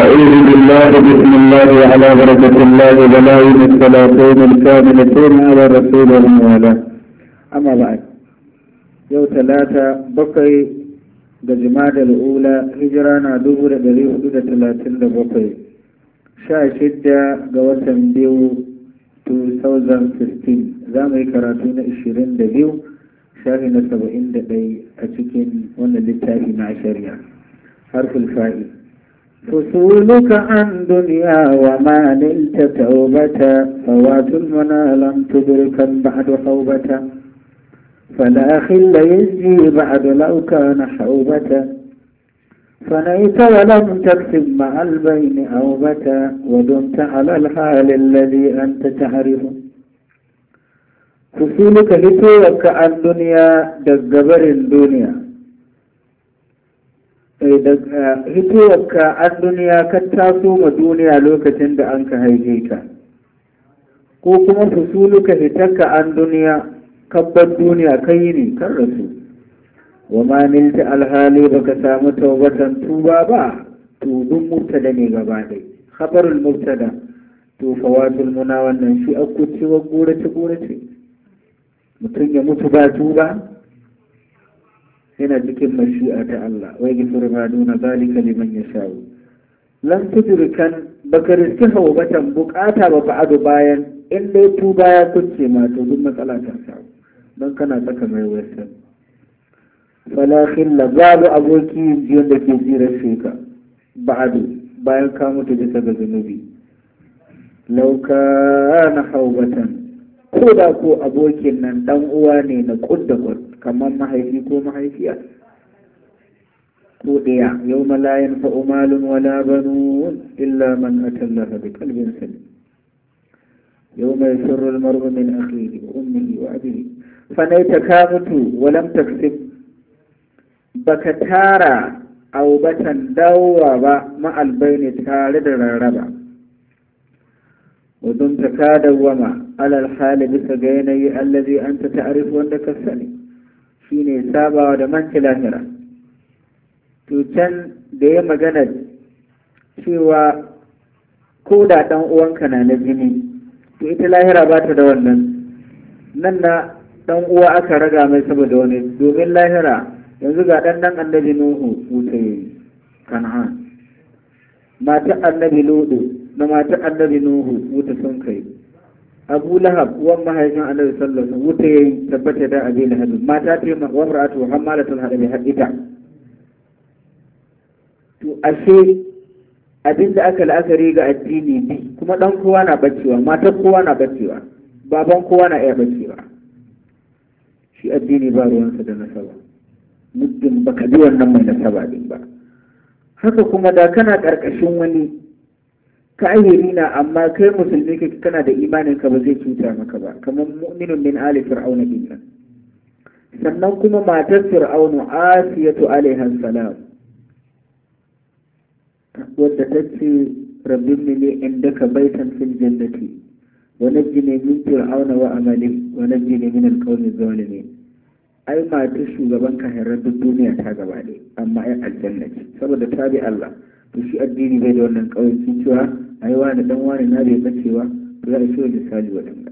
أعوذ بالله بسم الله وعلى بركة الله بلاين الثلاثين الكاملتين على رسول الله. أما بعد، يوم 3 ga Jumada al-Ula hijira na 1437 16 ga watan 2 2015 za mu yi karatu na 22 shafi na 71 a cikin wannan littafi na shari'a harful fa'i. فصولك عن دنيا وما نلت توبة فوات المنى لم تدركا بعد حوبة فلا خل يجزي بعد لو كان حوبة فنيت ولم تكسب مع البين أوبة ودمت على الحال الذي أنت تعرفه. فصولك لتوك عن دنيا دقبر الدنيا hitowarka an duniya ka taso ma duniya lokacin da an ka haife ka, ko kuma fusuluka hitarka an duniya kabbar duniya kai ne kan rasu, wa ma nilta alhali baka samu taubatan tuba ba, to duk mubtada ne gaba ɗai khabarul mubtada, to fawatul muna wannan shi akkucewa gorace mutum ya mutu ba tuba yana cikin mashi'a ta Allah, wai gifir ma duna zalika liman yasha'u. Lam tudrikan baka riski hawbatan bukata ba ba'adu bayan in dai tuba ya kunce ma to duk matsala ta samu don kana saka mai wasa. Fala khilla babu aboki jiyon da ke jirar sheka ba'adu bayan ka mutu bisa ga zunubi. Law kana hawbatan ko da ko abokin nan dan uwa ne na kudda kamar mahaifi ko mahaifiya ko ɗaya yau malayan fa'umalun wala banun illa man atallaha bi qalbin salim yau mai sirrul mar'u min akhihi wa ummihi wa abihi fanaita ka mutu walam taksib baka tara aubatan dawowa ba ma'al baini tare da rarraba ودمت كادوما على الحال bisa ga yanayi allazi anta ta'rif wanda ka sani shine sabawa da manci lahira. To can da ya magana cewa ko da dan uwanka na jini, to ita lahira ba ta da wannan, nan na dan uwa aka raga mai saboda wani, domin lahira yanzu ga dan annabi Nuhu wuta yayi Kan'an, mata annabi Lutu da mata annabi Nuhu wuta sun kai, Abu Lahab wan mahaifin annabi sallallahu alaihi wasallam wuta yayi tabbata da Abi Lahab, mata ce wa mar'atu hammalatul hadabi hadita. To ashe abinda aka la'akari ga addini bi kuma dan kowa na bacewa, matar kowa na bacewa, baban kowa na iya bacewa. Shi addini ba ruwansa da nasaba, muddin baka bi wannan mai nasaba din ba. Haka kuma da kana karkashin wani kahiri na amma kai musulmi kake kana da imanin ka ba zai cuta maka ba, kamar mu'minun min ali fir'auna din nan. Sannan kuma matar fir'aunu Asiyatu alaiha salam wadda ta ce rabbi mini indaka baitan fil jannati wa najjini min fir'auna wa amali wa najjini min al-qawmi zalimin. Ai matar shugaban kahirar duk duniya ta gaba ne, amma ai aljanna ce saboda ta bi Allah. To shi addini bai da wannan kawai cewa ai wani dan wani na bai bacewa, to za a shi wani misali waɗanda.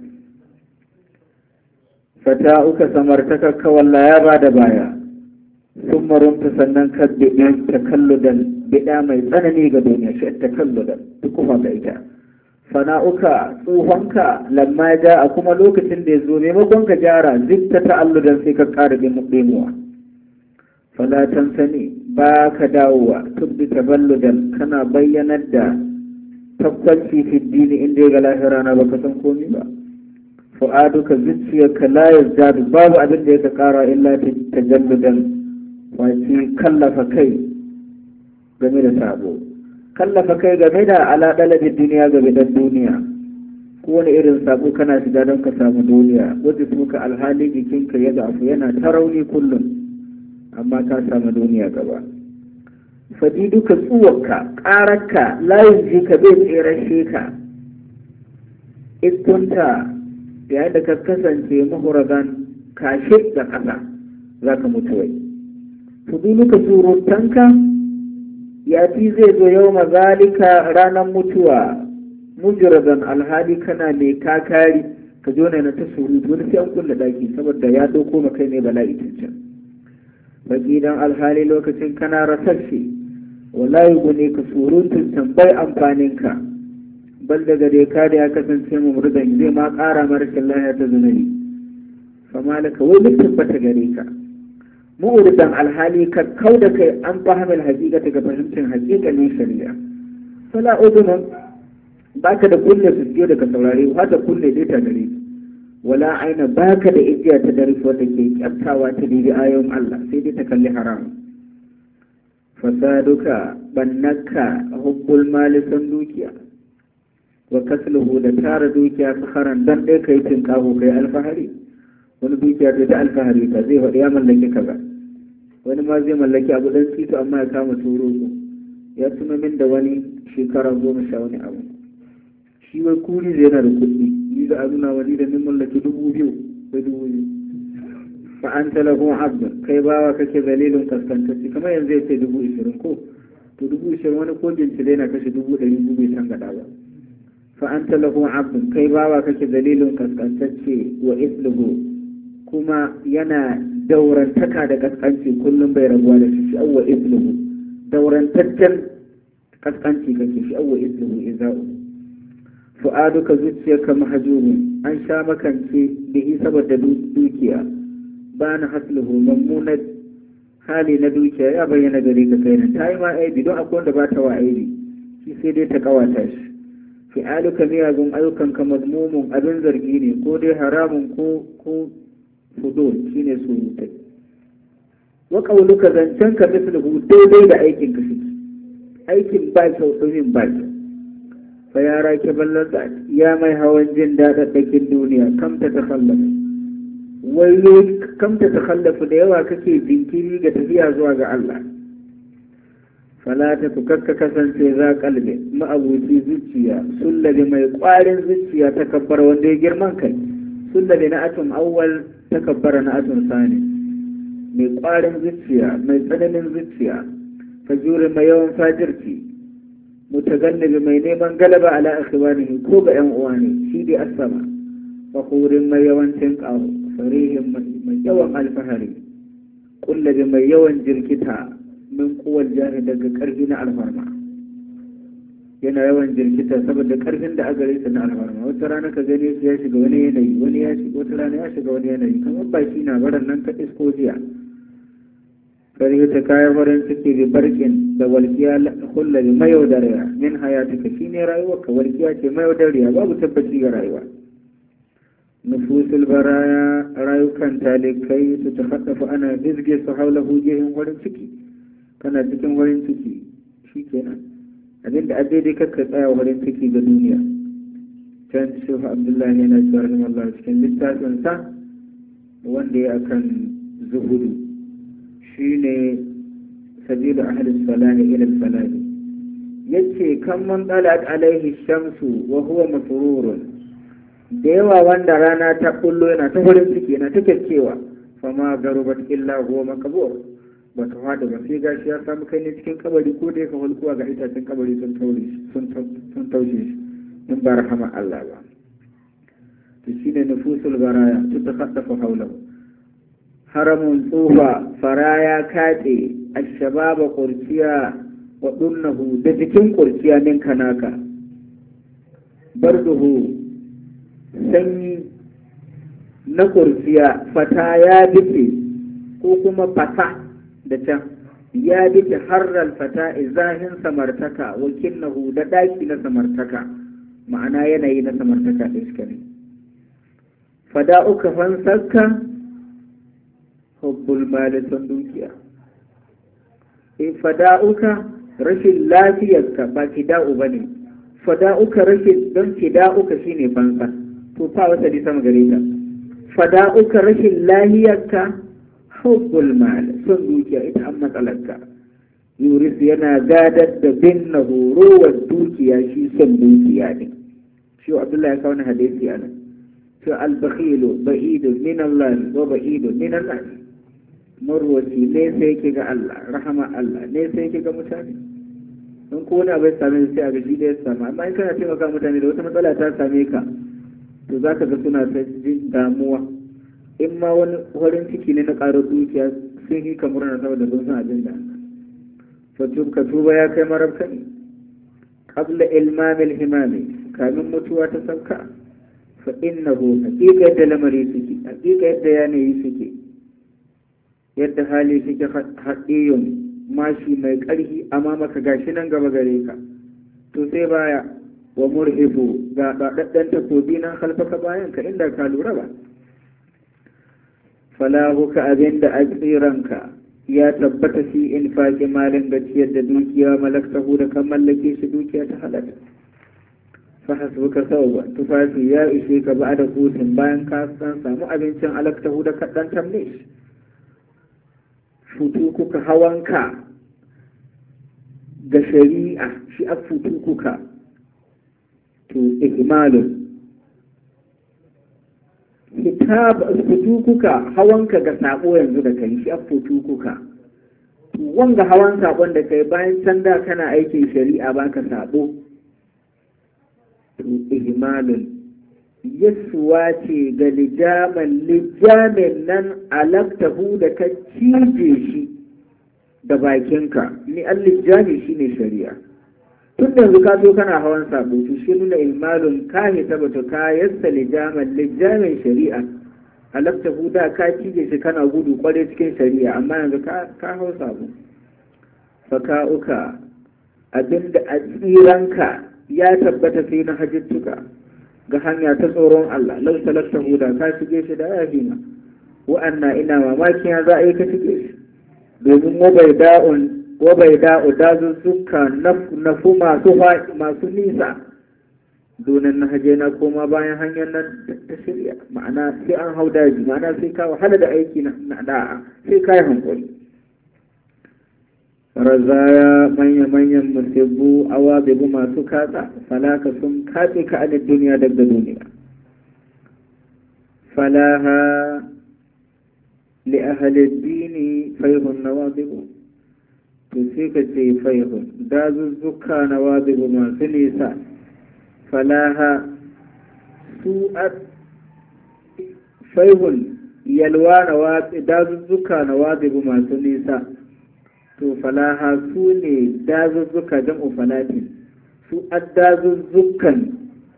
Fata uka samartaka ka walla ya ba da baya, sun marunta sannan ka biɗin takalludan biɗa mai tsanani ga duniya shi takalludan duk kuma ga ita. Fana'uka tsohonka lamma ja a kuma lokacin da ya zo maimakon ka gyara zikta ta'alludan sai ka ƙara ɗimuwa. Falatan sani ba ka dawowa tubbi taballudan kana bayyanar da tabbaci fi dini inda ya ga lahira na baka san komi ba. Fu'aduka zuciyarka la yazdadu babu abin da yake kara illa tajalludan, wace kallafa kai game da sabo, kallafa kai game da ala dalabin duniya game da duniya. Kowane irin sabo kana shiga don ka samu duniya, wadda suka alhali jikinka ya dafu yana ta rauni kullum, amma ka samu duniya gaba. Faɗi duka tsuwarka, ƙararka, layin ji ka bai tserashe ka. Istunta yayin da ka kasance mahuragan kashe da ƙasa za ka mutu wai. Faɗi duka surutanka yati zai zo yau mazalika ranar mutuwa mujradan alhali kana mai kakari ka zo na ta surutu wani sai an kulle daki saboda ya dauko maka ne bala'i can baki dan alhali lokacin kana rasashe wallahi gune ka surutun tambayi amfanin ka bal daga dai ka da ya kasance mu murdan zai ma ƙara marashin lahiya ta zunubi fa malaka wai duk tabbata gare ka mu'uridan alhali ka kau da kai an fahimtar hakika ga fahimcin hakikalin shari'a fala udunun baka da kunne su biyo daga saurare wata kunne dai ta gare wala aina baka da igiya ta dare wanda ke kyaftawa ta dibi ayoyin Allah sai dai ta kalli haram fasaduka bannaka hubbul mali san dukiya wa kasluhu da tara dukiya fakharan dan dai kai tinkaho kai alfahari wani dukiya ta alfahari ta zai faɗi ya mallaki kaza wani ma zai mallaki abu dan tito amma ya kama turo ya tuna min da wani shekara 10 wani abu shi wai kuri zai yana da kuɗi ni da a nuna wani da min mallaki 2,000 da 2,000 fa an talahun abdun kai bawa kake zalilin kaskantacci kamar yanzu ya ce 20,000 ko to 20,000 wani ko jincile na kashe 100,000 bai san gada ba fa an talahun abdun kai bawa kake zalilin kaskantacce wa isluhu kuma yana daurantaka da kaskanci kullum bai rabuwa da shi awwa isluhu daurantaccen kaskanci kake shi awwa isluhu iza'u fu'aduka zuciyarka mahjubun an sha makance bihi saboda dukiya ba na hasluhu mammunan hali na dukiya ya bayyana gare ka kai nan ta yi ma aibi don akwai wanda ba ta wa aibi shi sai dai ta kawata shi fi'aluka miyagun ayyukanka mazmumun abin zargi ne ko dai haramun ko fudul shine surutai wa qauluka zancanka misluhu daidai da aikin ka shi aikin ba kyau tsomin ba kyau fa ya rake ballanta ya mai hawan jin daɗaɗɗakin duniya kam ta takhallafu wayo kam ta takhallafu da yawa kake jinkiri ga tafiya zuwa ga Allah fala ta tukakka kasance za kalbe ma'abuci zuciya sullabi mai ƙwarin zuciya ta kabbar wanda ya girman kai sullabi na atun awwal ta kabbara na atun sani mai ƙwarin zuciya mai tsananin zuciya fajurin mai yawan fajirci mutagannabi mai neman galaba ala akhwanihi ko ga yan uwa ne shi dai asama fakhurin mai yawancin qawo farihin mai yawan alfahari kullabi mai yawan jirkita min kuwal jahi daga karfi na alfarma yana yawan jirkita saboda karfin da aka rasa na alfarma wata rana ka gane shi ya shiga wani yanayi wani ya shiga wata rana ya shiga wani yanayi kamar baki na baran nan ka isko jiya ta kayan farin ciki da barkin da walƙiya hulla da mayaudariya min hayatuka shi ne rayuwa ka walƙiya ce mayaudariya babu tabbaci ga rayuwa nufusul baraya rayukan talikai su ta haɗafa ana bizge su haula hujihin wurin ciki kana cikin wurin ciki shi kenan abinda a daidai kakka tsaya wurin ciki ga duniya can shehu abdullahi yana cewa rahimallah cikin littafinsa wanda ya akan zuhudu shine sabilu ahli salami ila salami yace kan man dalat alaihi shamsu wa huwa masrurun da yawa wanda rana ta kullo yana ta farin ciki yana ta kekkewa fama garubat illa huwa makbur ba ta fada ba sai gashi ya samu kai ne cikin kabari ko da yake hulkuwa ga itacen kabari sun taushe shi in ba rahama Allah ba to shine nufusul baraya tutakaddafu hawlahu haramun tsufa faraya kace ashababa kurciya wa dunnahu da jikin kurciya min kanaka barduhu sanyi na kurciya fata ya bice ko kuma fata da can ya bice harral fata izahin samartaka wa kinnahu da daki na samartaka ma'ana yanayi na samartaka da iska ne fada'uka fansakka hubbul mali son dukiya fada'uka rashin lafiyarka ba fida'u bane fada'uka rashin don fida'uka shine fansa to fa wata di sama gare ka fada'uka rashin lafiyarka hubbul mali son dukiya ita an matsalarka yuris yana gadar da bin na horowar dukiya shi son dukiya ne shi Abdullahi ya kawo hadisi a nan to al-bakhilu ba'idun min Allah wa ba'idun min Allah marwaci ne sai yake ga Allah rahama Allah ne sai yake ga mutane in ko wani abu ya same sai a gaji da ya samu, amma in kana taimaka mutane da wata matsala ta same ka to za ka ga suna ta jin damuwa. In ma wani farin ciki ne na ƙarar dukiya sun yi kamar na saboda sun san abin da fatub ka tuba ya kai marabka ne qabla ilmamil himami, kamin mutuwa ta sauka. fa innahu haqiqa yadda lamari suke, haqiqa yadda yanayi suke, yadda hali suke haɗiyun mashi mai ƙarfi amma maka gashi nan gaba gare ka to sai baya wa murhifu ga ɗaɗɗan takobi nan halfaka bayan ka inda ka lura ba. falahuka abin da asiranka ya tabbata fi in faƙi malin ga ciyar da dukiya malaktahu da kan mallake shi dukiya ta halatta. fa hasbuka sauwa tufafi ya ishe ka ba da hutun bayan ka san samu abincin alaktahu da kaɗan tamne shi. futukuka hawanka ga shari'a shi a futukuka to ihmalun futukuka hawanka ga sabo yanzu da kai shi a futukuka wanga hawan sabon da kai bayan can da kana aikin shari'a baka sabo to ihmalun yasuwa ce ga lijamin nan alaktahu da ka cije shi da bakinka. Ni an lijami shi ne shari'a. Tun da yanzu ka zo kana hawan sabo to shi nuna ilmalun ka hita bata ka yassa lijamin shari'a alaktahu da ka cije shi kana gudu kware cikin shari'a amma yanzu ka hau sabo. Faka'uka abinda a tsiranka ya tabbata sai na hajjittuka ga hanya ta tsoron Allah lau salakta huda ka shige shi da yafina wa'anna ina mamakin ya za a yi ka shige shi domin wabai da'u dazuzzuka nafu masu nisa donan na haje na koma bayan hanyar nan ta shirya ma'ana sai an hau daji ma'ana sai ka wahala da aiki na da'a sai ka yi hankali. razaya manya-manyan musibbu awa bebu masu katsa falaka sun katse ka a duniya daga duniya. falaha li ahalin dini faihun na wazibu to sai ka ce faihun dazuzzuka na wazibu masu nisa. falaha su a faihun yalwa na wazibu dazuzzuka na wazibu masu nisa. to falaha su ne dazuzzuka jam'u falatin su addazuzzukan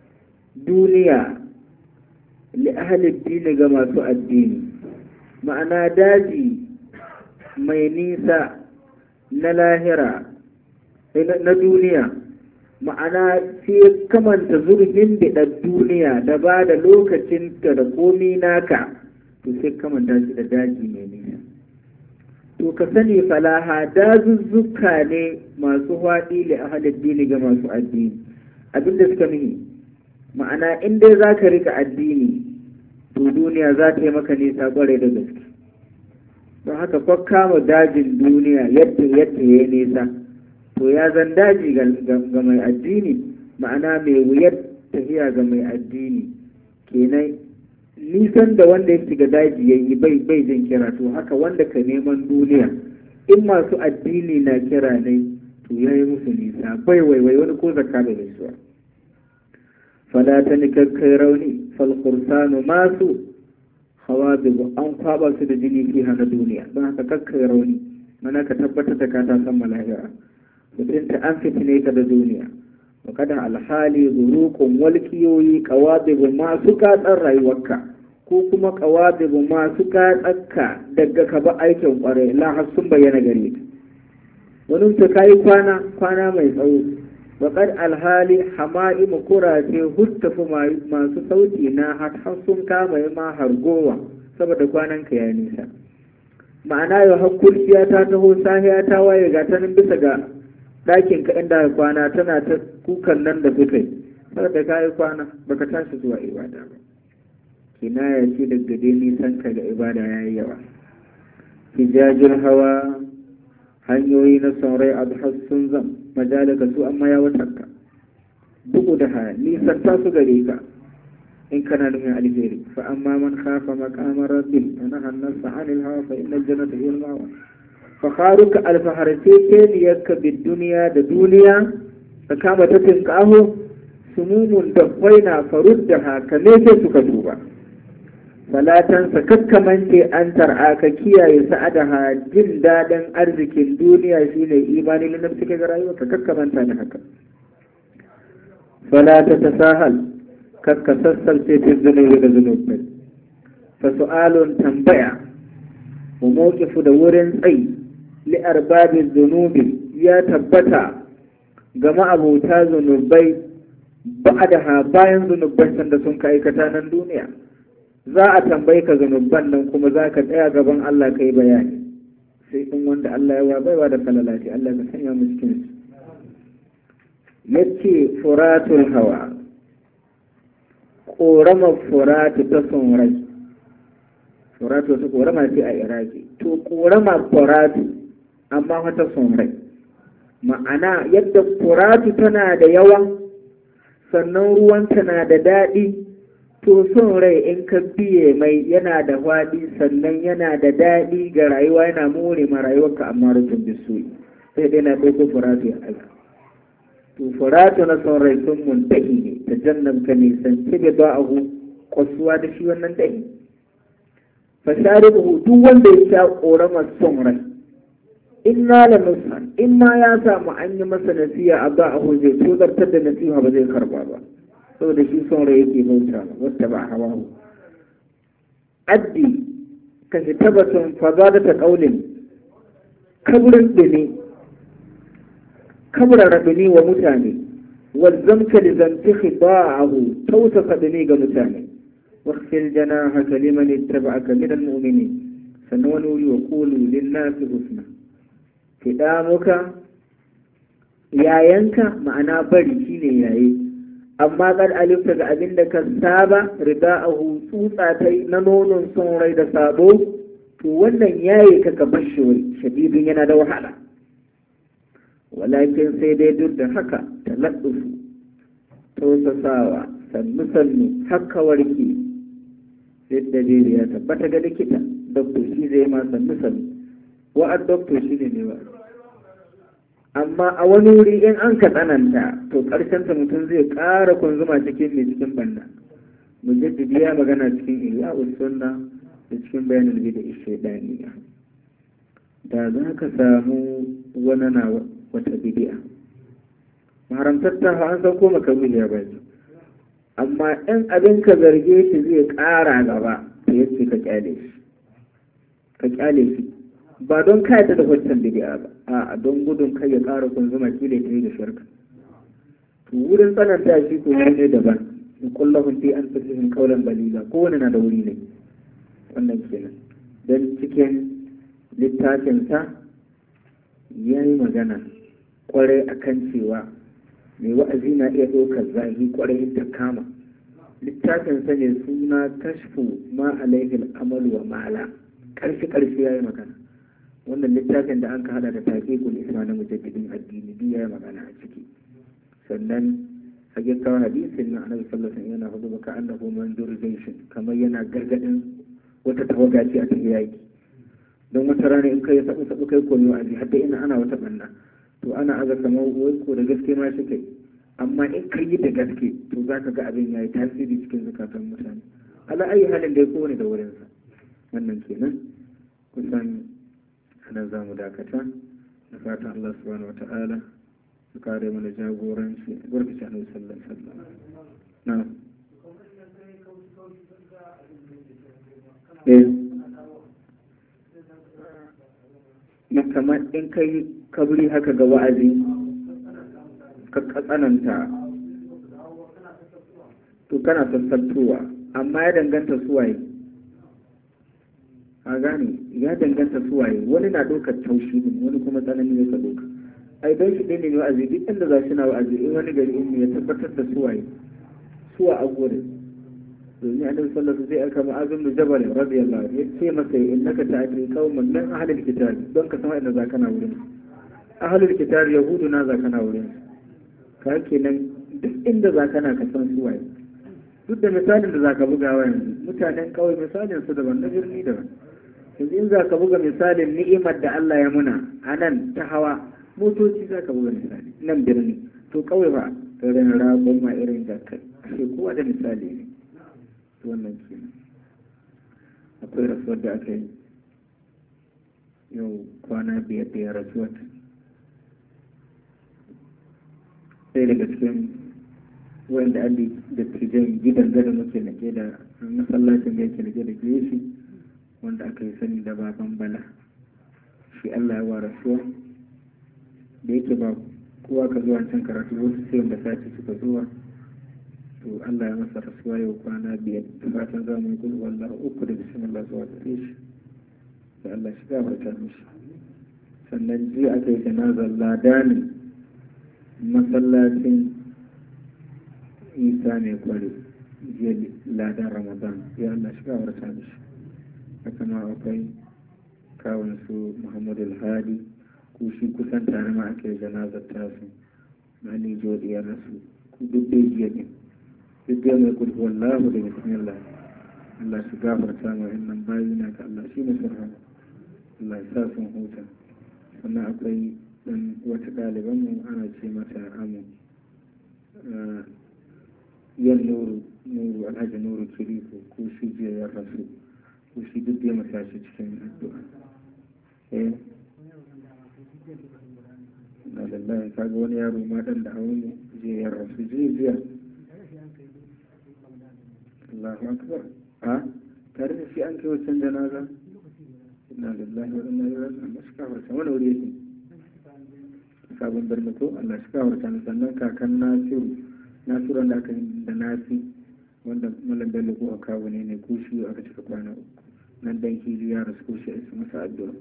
duniya li ahalin dini ga masu addini ma'ana daji mai nisa na lahira na duniya ma'ana sai kamanta zurfin da duniya da ba da lokacinta da komi naka to sai kamanta shi da daji mai nisa. to ka sani falaha dazuzzuka ne masu haɗi li ahalin dini ga masu addini abinda suka nuhi ma'ana in dai za ka rika addini to duniya za ta yi maka nisa ƙwarai da gaske. don haka kwa kama dajin duniya yadda ya yi nisa to ya zan daji ga mai addini ma'ana mai wuyar tafiya ga mai addini kenan nisan da wanda ya shiga daji ya yi bai jin kira to haka wanda ka neman duniya in masu addini na kira ne to ya yi musu nisa bai waiwai wani ko zakka da gaisuwa. fala ta nikakkai rauni falkursanu masu hawa bibu an kwaba su da jini fi hana duniya don haka kakkai rauni mana ka tabbatar da ka ta san malahira mutunta an fitine ka da duniya wa kada alhali zurukun walkiyoyi kawabibu masu katsar rayuwarka ko kuma kawabibu masu katsarka daga ka ba aikin kwarai la har sun bayyana gare ka wani ta kayi kwana mai tsawo waƙar alhali hama'imu kurace huttafu masu sauti na har sun kama ma hargowa saboda kwanan ka ya nisa ma'ana yau har kurciya ta taho sahiya ta waye ga ta nan bisa ga ɗakin ka inda kwana tana ta kukan nan da suka yi saboda ka yi kwana baka tashi zuwa ibada ba kinaya ce daga dai nisan ka ga ibada ya yi yawa. hijajin hawa hanyoyi na saurai abu sun zam majalaka su amma ya watanka bugu da haya nisan ta su gare ka in kana nufin alheri fa amma man khafa maqama rabbih wa nahaa an-nafsa 'anil hawa fa inna al-jannata hiya al-ma'wa fakharuka alfaharce keniyarka bid duniya da duniya ka kama ta tinkaho sumumun dabbai na farudda haka ne sai suka duba salatansa kakkamance an tar'a ka kiyaye sa'adaha jin daɗin arzikin duniya shine imani na nafsi ga rayuwa ka kakkamanta da haka salata ta sahal kakka sassalce fi zunubi da zunubai fa su'alun tambaya wa mawqifu da wurin tsayi li arbabin zunubi ya tabbata ga ma'abota zunubai ba'daha bayan zunuban sanda sun ka aikata nan duniya za a tambayi ka zunuban nan kuma za ka tsaya gaban Allah ka yi bayani sai in wanda Allah ya baiwa da falalati Allah ka sanya mu cikin su yace furatul hawa ƙoramar furatu ta son rai furatu ta ƙorama ce a iraki to ƙoramar furatu amma wata son rai ma'ana yadda furatu tana da yawa sannan ruwanta na da daɗi to son rai in ka biye mai yana da faɗi sannan yana da daɗi ga rayuwa yana more ma rayuwarka amma rufin bisoyi sai dai na ɗauko furatu ya aika to furatu na son rai sun muntahi ne ta jannan ka nisan cibe ba a kwasuwa da shi wannan dahi fasari duk wanda ya sha ƙoramar son rai in na la nusan in ma ya samu an yi masa nasiha a ba a zai tozartar da nasiha ba zai karba ba saboda shi son rai yake bauta wata ba hawa addi ka shi tabbatun faza da ta ƙaunin kaburin ɗini kabura raɗini wa mutane wazzamka da zanti khida'ahu tausasa ɗini ga mutane wakil jana haka liman ittaba'aka min al-mu'minin sannan wani wuri wa qulu lin-nasi husna fiɗa muka yayanka ma'ana bari shine yaye amma kad alifta ga abin da ka saba rida'ahu tsutsa ta na nonon son rai da sabo to wannan yaye ka bashi wai shadidin yana da wahala walakin sai dai duk da haka taladdufu tausasawa sannu sannu haka warke yadda dai ya tabbata ga likita doktor shi zai ma sannu sannu wa'ad doktor shi ne ba amma a wani wuri in an ka tsananta to ƙarshen ta mutum zai ƙara kunzuma cikin mai cikin banda mujaddidi ya magana cikin iya sunna da cikin bayanin bida shaidaniya da za ka samu wani na wata bidi'a haramtatta an san ko makaruhiya ba ce amma in abin ka zarge shi zai ƙara gaba to yace ka kyale shi ba don kai ta da wancan bid'a ba a don gudun kai ya ƙara kunzuma kile ta yi da shirka to wurin tsananta shi ko ne daban in kullahum fi anfusihim qawlan baliga ko wani na da wuri ne wannan kenan dan cikin littafin sa yayi magana kwarai akan cewa mai wa'azi na iya ɗaukar zahi kwarai ta kama littafin sa ne suna kashfu ma alaihi al-amal wa ma'ala karshe yayi magana wannan littafin da an ka hada da taqiqul isma na mujaddidin addini duk yayi magana a ciki sannan hage kawo hadisin na annabi sallallahu alaihi wasallam yana hudu baka annahu mandur jayshin kamar yana gargadin wata tawaga ce a cikin yaki don wata rana in kai sabu kai ko ne wa'azi hadda ina ana wata banna to ana aza kamar wai ko da gaske ma shi kai amma in kai yi da gaske to zaka ga abin yayi tasiri cikin zakatan mutane ala ayi halin da ya kowane da wurinsa wannan kenan kusan nan za mu dakata da fatan Allah subhanahu wa ta'ala su kare mana jagoranci barkaci annabi sallallahu alaihi wasallam na kamar in kai kabri haka ga wa'azi ka tsananta to kana sassabtowa amma ya danganta suwaye a gane ya danganta suwaye wani na ɗaukar taushi ne wani kuma tsanani ya ka ɗauka ai don shi ɗaya ne wa'azi duk inda za shi na wa'azi in wani gari in ya tabbatar da suwaye suwa a gurin domin annabi sallallahu alaihi wasallam zai aika ma'azin da jabal radiyallahu anhu ya ce masa innaka ta'ti qauman min ahlil kitab don ka san inda zaka na wurin ahlul kitab yahudu na zaka na wurin ka kenan duk inda zaka na ka san suwaye duk da misalin da zaka bugawa yanzu mutanen kawai misalin su daban na birni daban yanzu in za ka buga misalin ni'imar da Allah ya muna a nan ta hawa motoci za ka buga misali nan birni to kawai ba irin rabon ma irin da kai ashe kowa da misali ne to wannan kenan akwai rasuwar da aka yi yau kwana 5 da ya rasuwar sai daga cikin wanda an da tijan gidan gada muke nake da masallacin da yake nake da shi wanda aka yi sani da baban bala shi Allah ya wa rasuwa da yake ba kowa ka zuwa can karatu wasu sai wanda sati suka zuwa to Allah ya masa rasuwa yau kwana 5 da fatan za mu yi gudu wallah 3 da bismillah zuwa gare shi da Allah shi gafarta mishi sannan jiya aka yi janazar ladanin masallacin isa mai kware jiya ladan ramadan ya Allah shi gafarta mishi haka ma akwai kawon su muhammadu alhadi ku shi kusan tare ma ake janazar tasu na ne jodiyar rasu ku duk dai jiya ne duk dai mai kulhu wallahu da bismillah Allah shi gafarta ma innan bayi na ka Allah shi musu rahama Allah ya sa sun huta sannan akwai dan wata ɗalibanmu ana ce mata amu yan nuru alhaji nuru kirifu ko shi jiya ya rasu ko shi duk ya masa shi cikin addu'a na lallai kaga wani yaro ma dan da hawan jiya ya rasu jiya Allahu akbar a tare da shi an kai wancan janaza inna lillahi wa inna ilaihi raji'un Allah shi kafarta wani wuri yake sabon birni ko Allah shi kafarta sannan kakan Nasiru da aka yi da Nasi wanda malam bello ko kawo ne ko shi aka cika kwana 3 nan dan hili ya rasu ko shi isa masa addu'a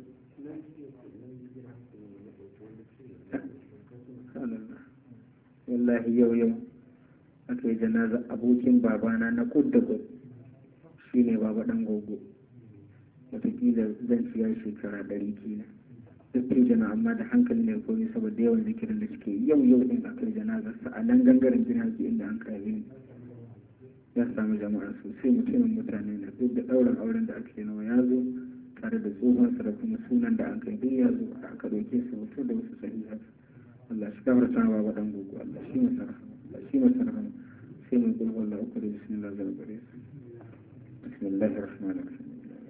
wallahi yau aka yi janaza abokin babana na kudda gud shi ne baba dan gogo wataƙila zan ciya shekara 100 kenan duk jana amma da hankali ne komi saboda yawan zikirin da suke yau din aka yi janazarsa a nan gangaren jinaki inda an kai ya samu jama'a sosai mutumin mutane na duk da ɗaurin auren da ake nawa ya zo tare da tsohonsa da kuma sunan da an kai duk ya zo aka ɗauke su mutum da wasu sahiha Allah shi kamar ta ba dan gogo Allah shi masa rahama Allah shi masa rahama sai mun kullu Allah uku da bismillah zan bare su bismillahir rahmanir rahim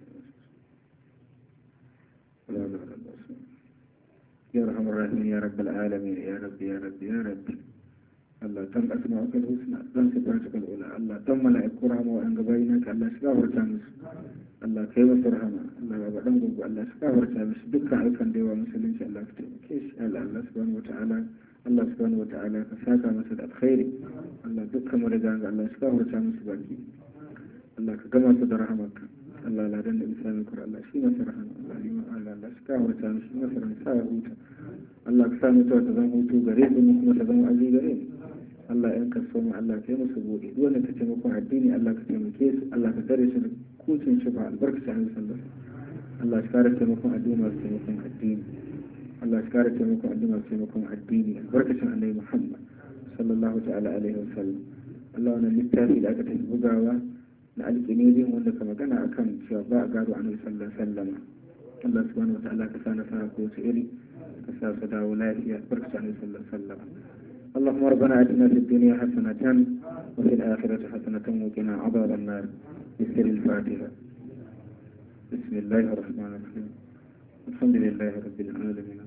يا ارحم الراحمين يا رب العالمين يا رب يا رب يا رب الله تم أسماءك الحسنى تم صفاتك الأولى الله تم ملائكة رحمة وأن قبائنك الله شكاور تامس الله كيف رحمة الله أبدا قلت الله شكاور تامس دكا عيكا ديوى مسلم شاء الله كيش الله سبحانه وتعالى الله سبحانه وتعالى كساكا مسد الخير الله دكا مرجان الله شكاور تامس باكي الله كما صد رحمك الله لا دن إنسان الكرة الله شي مسر رحمة الله لما الله شكاور تامس مسر نساء هوتا الله كسامي توتزم هوتو غريب ومكما تزم عزيز غريب Allah ya kaso mu Allah kai musu bude duk wanda ka taimako addini Allah ka taimake su Allah ka tare su da kucin shi ba albarkacin Annabi sallallahu alaihi wasallam Allah ya kare taimakon addini masu taimakon addini Allah ya kare taimakon addini masu taimakon addini albarkacin Annabi Muhammad sallallahu ta'ala alaihi wasallam Allah wannan littafi da aka tafi bugawa na alƙinidin wanda ka magana akan cewa ba a gado Annabi sallallahu alaihi wasallam Allah subhanahu wa ta'ala ka sa nasara ko su iri ka sa su dawo lafiya albarkacin Annabi sallallahu alaihi wasallam اللهم ربنا آتنا في الدنيا حسنة وفي الآخرة حسنة وقنا عذاب النار بسر الفاتحة بسم الله الرحمن الرحيم الحمد لله رب العالمين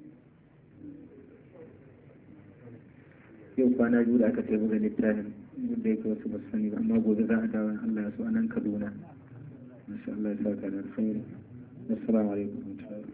yau kwana biyu da aka ce buga littafin da yake wasu basu sani ba amma gobe za a dawo Allah ya so a nan Kaduna masha Allah ya saka da alkhairi assalamu alaikum